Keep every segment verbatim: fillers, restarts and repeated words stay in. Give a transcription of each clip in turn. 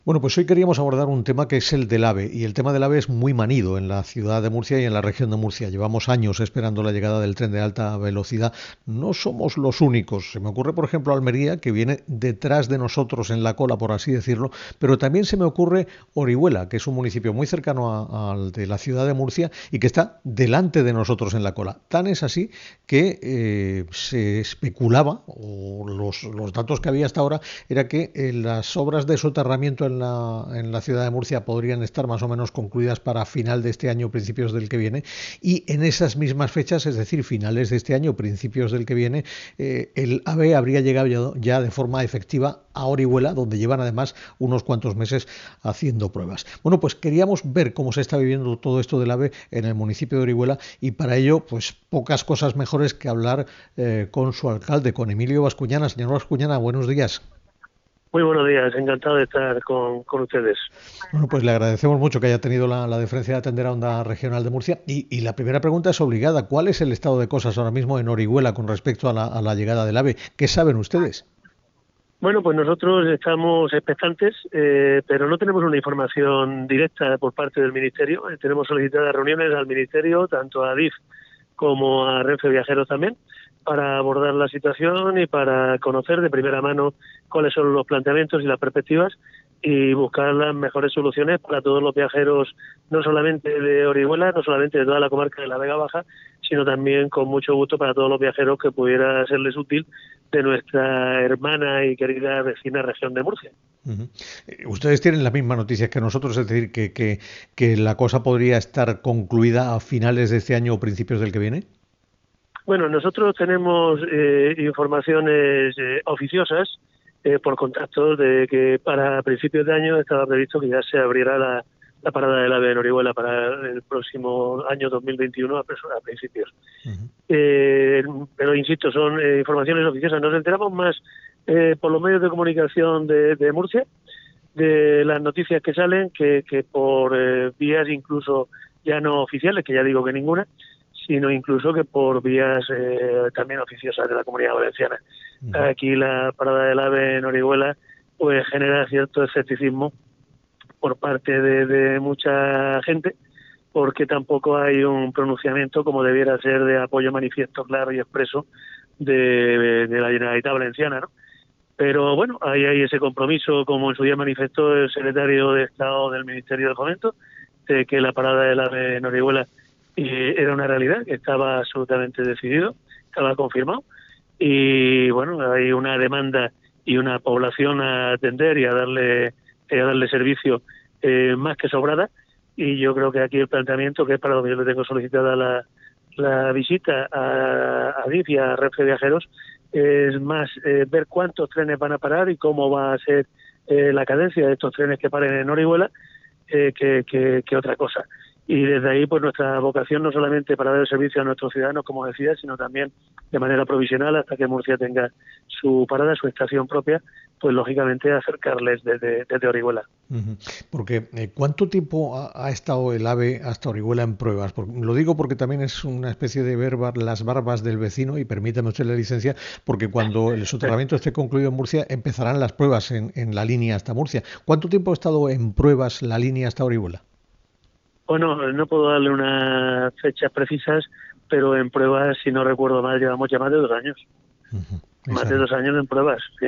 Bueno, pues hoy queríamos abordar un tema que es el del AVE, y el tema del AVE es muy manido en la ciudad de Murcia y en la región de Murcia. Llevamos años esperando la llegada del tren de alta velocidad. No somos los únicos. Se me ocurre, por ejemplo, Almería, que viene detrás de nosotros en la cola, por así decirlo, pero también se me ocurre Orihuela, que es un municipio muy cercano a- al de la ciudad de Murcia y que está delante de nosotros en la cola. Tan es así que eh, se especulaba, o los, los datos que había hasta ahora, era que eh, las obras de soterramiento en la, en la ciudad de Murcia podrían estar más o menos concluidas para final de este año, principios del que viene, y en esas mismas fechas, es decir, finales de este año, principios del que viene, eh, el AVE habría llegado ya de forma efectiva a Orihuela, donde llevan además unos cuantos meses haciendo pruebas. Bueno, pues queríamos ver cómo se está viviendo todo esto del AVE en el municipio de Orihuela, y para ello, pues pocas cosas mejores que hablar eh, con su alcalde, con Emilio Bascuñana. Señor Bascuñana, buenos días. Muy buenos días, encantado de estar con, con ustedes. Bueno, pues le agradecemos mucho que haya tenido la, la deferencia de atender a Onda Regional de Murcia. Y, y la primera pregunta es obligada. ¿Cuál es el estado de cosas ahora mismo en Orihuela con respecto a la, a la llegada del AVE? ¿Qué saben ustedes? Bueno, pues nosotros estamos expectantes, eh, pero no tenemos una información directa por parte del Ministerio. Eh, tenemos solicitadas reuniones al Ministerio, tanto a DIF como a Renfe Viajeros también, para abordar la situación y para conocer de primera mano cuáles son los planteamientos y las perspectivas y buscar las mejores soluciones para todos los viajeros, no solamente de Orihuela, no solamente de toda la comarca de la Vega Baja, sino también con mucho gusto para todos los viajeros que pudiera serles útil de nuestra hermana y querida vecina región de Murcia. Uh -huh. eh, Ustedes tienen las mismas noticias que nosotros, es decir, que, que, que la cosa podría estar concluida a finales de este año o principios del que viene. Bueno, nosotros tenemos eh, informaciones eh, oficiosas eh, por contactos de que para principios de año estaba previsto que ya se abriera la, la parada del AVE en Orihuela para el próximo año dos mil veintiuno a, a principios. Uh -huh. Eh, pero insisto, son eh, informaciones oficiosas. Nos enteramos más eh, por los medios de comunicación de, de Murcia de las noticias que salen que, que por eh, vías incluso ya no oficiales, que ya digo que ninguna, sino incluso que por vías eh, también oficiosas de la Comunidad Valenciana. Uh -huh. Aquí la parada del AVE en Orihuela pues genera cierto escepticismo por parte de, de mucha gente, porque tampoco hay un pronunciamiento como debiera ser de apoyo manifiesto claro y expreso de, de la Generalitat Valenciana, ¿no? Pero bueno, ahí hay ese compromiso, como en su día manifestó el secretario de Estado del Ministerio de Fomento, de que la parada del AVE en Orihuela eh, era una realidad, que estaba absolutamente decidido, estaba confirmado. Y bueno, hay una demanda y una población a atender y a darle, y a darle servicio eh, más que sobrada. Y yo creo que aquí el planteamiento, que es para lo que yo le tengo solicitada la, la visita a, a DIF y a Renfe Viajeros, es más eh, ver cuántos trenes van a parar y cómo va a ser eh, la cadencia de estos trenes que paren en Orihuela, eh, que, que, que otra cosa. Y desde ahí, pues nuestra vocación no solamente para dar el servicio a nuestros ciudadanos, como decía, sino también de manera provisional hasta que Murcia tenga su parada, su estación propia, pues lógicamente acercarles desde, desde Orihuela. Uh -huh. Porque eh, ¿cuánto tiempo ha, ha, estado el AVE hasta Orihuela en pruebas? Porque, lo digo porque también es una especie de ver las barbas del vecino, y permítame usted la licencia, porque cuando el soterramiento esté concluido en Murcia empezarán las pruebas en, en la línea hasta Murcia. ¿Cuánto tiempo ha estado en pruebas la línea hasta Orihuela? Bueno, no puedo darle unas fechas precisas, pero en pruebas, si no recuerdo mal, llevamos ya más de dos años. Uh -huh. Más Esa de era, dos años en pruebas, sí.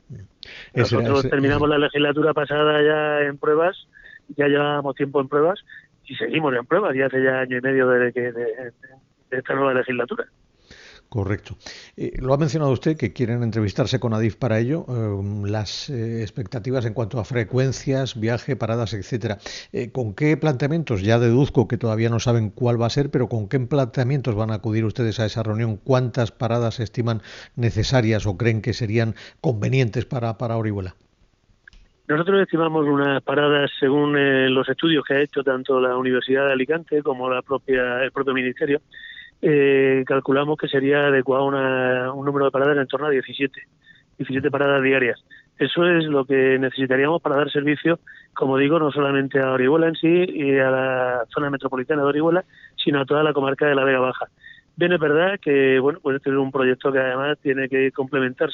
ese era, Nosotros ese, terminamos la legislatura pasada ya en pruebas, ya llevábamos tiempo en pruebas y seguimos en pruebas, ya hace ya año y medio de, que, de, de esta nueva legislatura. Correcto. Eh, lo ha mencionado usted, que quieren entrevistarse con Adif para ello. Eh, las eh, expectativas en cuanto a frecuencias, viaje, paradas, etcétera. Eh, ¿Con qué planteamientos? Ya deduzco que todavía no saben cuál va a ser, pero ¿con qué planteamientos van a acudir ustedes a esa reunión? ¿Cuántas paradas estiman necesarias o creen que serían convenientes para, para Orihuela? Nosotros estimamos unas paradas según eh, los estudios que ha hecho tanto la Universidad de Alicante como la propia el propio Ministerio. Eh, calculamos que sería adecuado una, un número de paradas en torno a diecisiete, diecisiete paradas diarias. Eso es lo que necesitaríamos para dar servicio, como digo, no solamente a Orihuela en sí y a la zona metropolitana de Orihuela, sino a toda la comarca de la Vega Baja. Bien, es verdad que bueno, pues este es un proyecto que además tiene que complementarse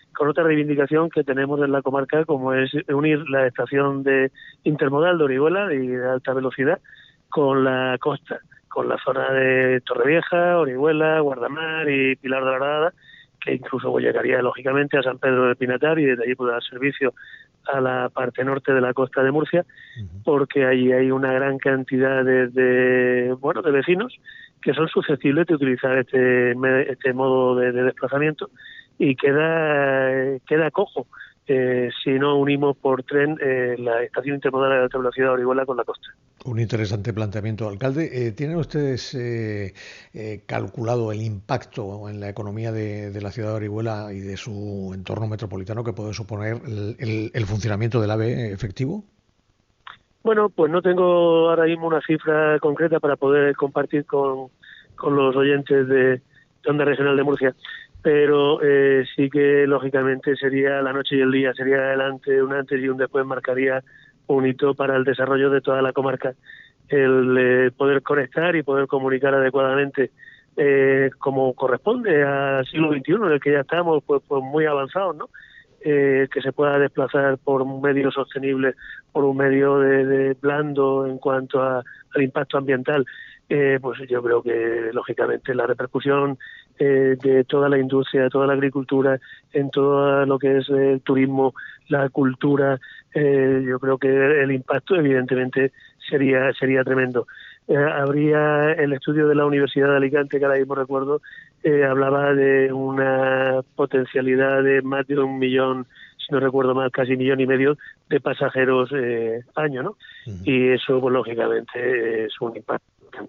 con otra reivindicación que tenemos en la comarca, como es unir la estación de intermodal de Orihuela y de alta velocidad con la costa, con la zona de Torrevieja, Orihuela, Guardamar y Pilar de la Rada, que incluso llegaría lógicamente a San Pedro del Pinatar y desde allí puede dar servicio a la parte norte de la costa de Murcia, porque allí hay una gran cantidad de, de bueno de vecinos que son susceptibles de utilizar este este modo de, de desplazamiento y queda queda cojo eh, si no unimos por tren eh, la estación intermodal de alta velocidad de Orihuela con la costa. Un interesante planteamiento, alcalde. Eh, ¿Tienen ustedes eh, eh, calculado el impacto en la economía de, de la ciudad de Orihuela y de su entorno metropolitano que puede suponer el, el, el funcionamiento del AVE efectivo? Bueno, pues no tengo ahora mismo una cifra concreta para poder compartir con, con los oyentes de, de Onda Regional de Murcia, pero eh, sí que lógicamente sería la noche y el día, sería adelante, un antes y un después, marcaría un hito para el desarrollo de toda la comarca, el eh, poder conectar y poder comunicar adecuadamente eh, como corresponde al siglo veintiuno, en el que ya estamos pues, pues muy avanzados, ¿no? Eh, que se pueda desplazar por un medio sostenible, por un medio de, de blando en cuanto a, al impacto ambiental, eh, pues yo creo que lógicamente la repercusión eh, de toda la industria, de toda la agricultura, en todo lo que es el turismo, la cultura, eh, yo creo que el impacto evidentemente sería sería tremendo. Eh, habría el estudio de la Universidad de Alicante, que ahora mismo recuerdo, eh, hablaba de una potencialidad de más de un millón, si no recuerdo mal, casi millón y medio de pasajeros eh, año, ¿no? Uh-huh. Y eso, pues, lógicamente, es un impacto.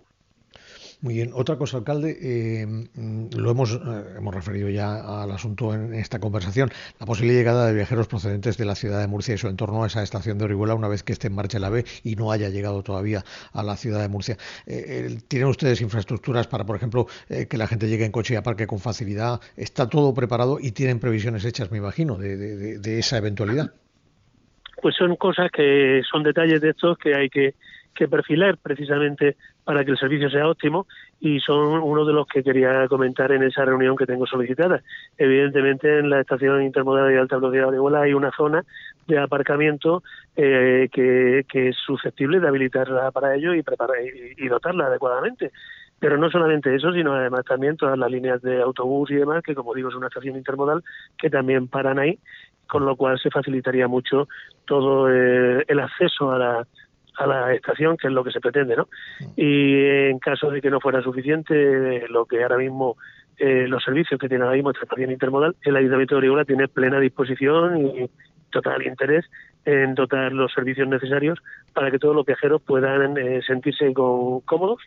Muy bien. Otra cosa, alcalde, eh, lo hemos eh, hemos referido ya al asunto en esta conversación, la posible llegada de viajeros procedentes de la ciudad de Murcia y su entorno a esa estación de Orihuela una vez que esté en marcha el AVE y no haya llegado todavía a la ciudad de Murcia. Eh, ¿Tienen ustedes infraestructuras para, por ejemplo, eh, que la gente llegue en coche y aparque con facilidad? ¿Está todo preparado y tienen previsiones hechas, me imagino, de, de, de esa eventualidad? Pues son cosas que son detalles de estos que hay que que perfilar precisamente para que el servicio sea óptimo, y son uno de los que quería comentar en esa reunión que tengo solicitada. Evidentemente, en la estación intermodal de alta velocidad de Orihuela hay una zona de aparcamiento eh, que, que es susceptible de habilitarla para ello y, preparar, y, y dotarla adecuadamente. Pero no solamente eso, sino además también todas las líneas de autobús y demás, que como digo es una estación intermodal, que también paran ahí, con lo cual se facilitaría mucho todo eh, el acceso a la a la estación, que es lo que se pretende, ¿no? Y en caso de que no fuera suficiente lo que ahora mismo eh, los servicios que tiene ahora mismo esta estación intermodal, el Ayuntamiento de Orihuela tiene plena disposición y total interés en dotar los servicios necesarios para que todos los viajeros puedan eh, sentirse con, cómodos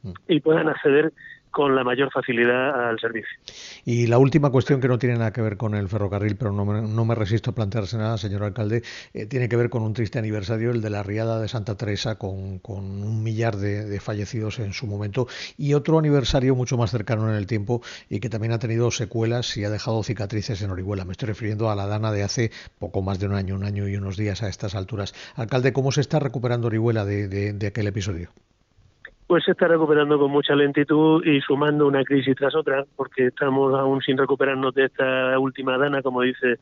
y puedan acceder con la mayor facilidad al servicio. Y la última cuestión, que no tiene nada que ver con el ferrocarril, pero no me, no me resisto a plantearse nada, señor alcalde, eh, tiene que ver con un triste aniversario, el de la riada de Santa Teresa, con, con un millar de, de fallecidos en su momento, y otro aniversario mucho más cercano en el tiempo y que también ha tenido secuelas y ha dejado cicatrices en Orihuela. Me estoy refiriendo a la Dana de hace poco más de un año, un año y unos días a estas alturas. Alcalde, ¿cómo se está recuperando Orihuela de, de, de aquel episodio? Pues se está recuperando con mucha lentitud y sumando una crisis tras otra, porque estamos aún sin recuperarnos de esta última dana, como dice,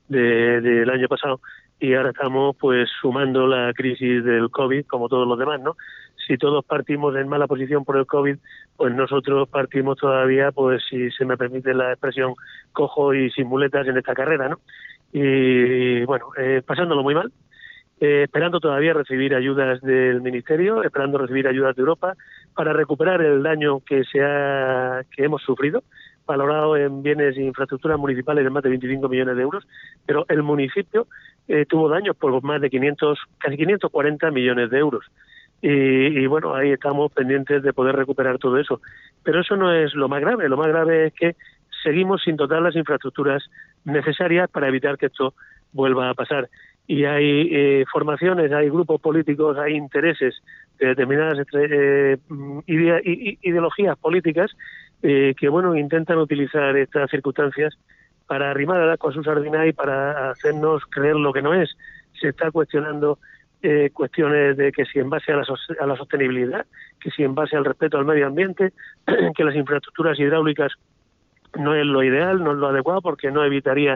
de, del año pasado, y ahora estamos pues sumando la crisis del COVID, como todos los demás, ¿no? Si todos partimos en mala posición por el COVID, pues nosotros partimos todavía, pues si se me permite la expresión, cojo y sin muletas en esta carrera, ¿no? Y, y bueno, eh, pasándolo muy mal. Eh, esperando todavía recibir ayudas del Ministerio, esperando recibir ayudas de Europa para recuperar el daño que se ha, que hemos sufrido, valorado en bienes e infraestructuras municipales de más de veinticinco millones de euros, pero el municipio eh, tuvo daños por más de quinientos, casi quinientos cuarenta millones de euros. Y, y bueno, ahí estamos pendientes de poder recuperar todo eso. Pero eso no es lo más grave, lo más grave es que seguimos sin dotar las infraestructuras necesarias para evitar que esto vuelva a pasar. Y hay eh, formaciones, hay grupos políticos, hay intereses de determinadas eh, ide ideologías políticas eh, que bueno intentan utilizar estas circunstancias para arrimar al agua a su sardina y para hacernos creer lo que no es. Se está cuestionando eh, cuestiones de que si en base a la, so a la sostenibilidad, que si en base al respeto al medio ambiente, que las infraestructuras hidráulicas no es lo ideal, no es lo adecuado, porque no evitaría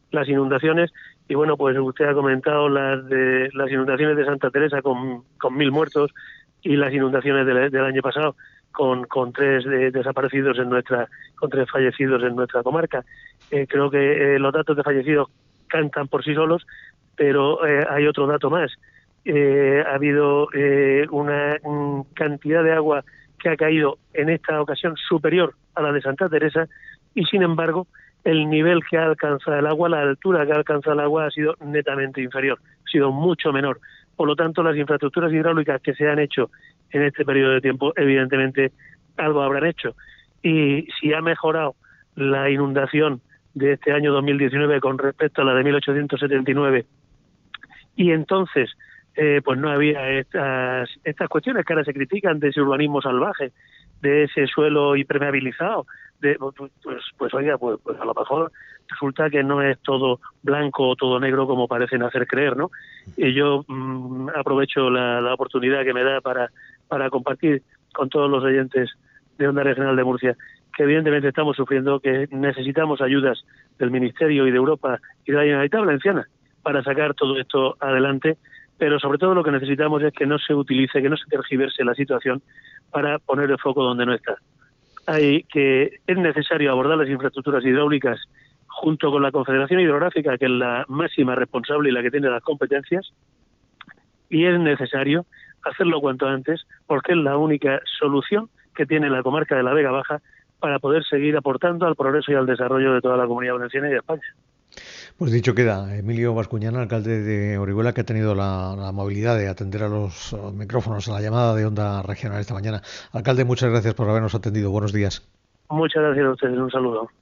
las inundaciones. Y bueno, pues usted ha comentado las de las inundaciones de Santa Teresa con, con mil muertos y las inundaciones del, del año pasado con, con tres de, desaparecidos en nuestra, con tres fallecidos en nuestra comarca. Eh, creo que eh, los datos de fallecidos cantan por sí solos, pero eh, hay otro dato más. Eh, ha habido eh, una um, cantidad de agua que ha caído en esta ocasión superior a la de Santa Teresa y, sin embargo, el nivel que ha alcanzado el agua, la altura que ha alcanzado el agua ha sido netamente inferior, ha sido mucho menor. Por lo tanto, las infraestructuras hidráulicas que se han hecho en este periodo de tiempo, evidentemente, algo habrán hecho. Y si ha mejorado la inundación de este año dos mil diecinueve con respecto a la de mil ochocientos setenta y nueve, y entonces eh, pues no había estas, estas cuestiones que ahora se critican de ese urbanismo salvaje, de ese suelo impermeabilizado, de, pues, pues oiga, pues, pues a lo mejor resulta que no es todo blanco o todo negro como parecen hacer creer, ¿no? Y yo mmm, aprovecho la, la oportunidad que me da para, para compartir con todos los oyentes de Onda Regional de Murcia que evidentemente estamos sufriendo, que necesitamos ayudas del Ministerio y de Europa y de la Generalitat Valenciana para sacar todo esto adelante, pero sobre todo lo que necesitamos es que no se utilice, que no se tergiverse la situación para poner el foco donde no está. Hay que es necesario abordar las infraestructuras hidráulicas junto con la Confederación Hidrográfica, que es la máxima responsable y la que tiene las competencias, y es necesario hacerlo cuanto antes, porque es la única solución que tiene la comarca de la Vega Baja para poder seguir aportando al progreso y al desarrollo de toda la Comunidad Valenciana y de España. Pues dicho queda, Emilio Bascuñana, alcalde de Orihuela, que ha tenido la, la amabilidad de atender a los uh, micrófonos a la llamada de Onda Regional esta mañana. Alcalde, muchas gracias por habernos atendido. Buenos días. Muchas gracias a ustedes. Un saludo.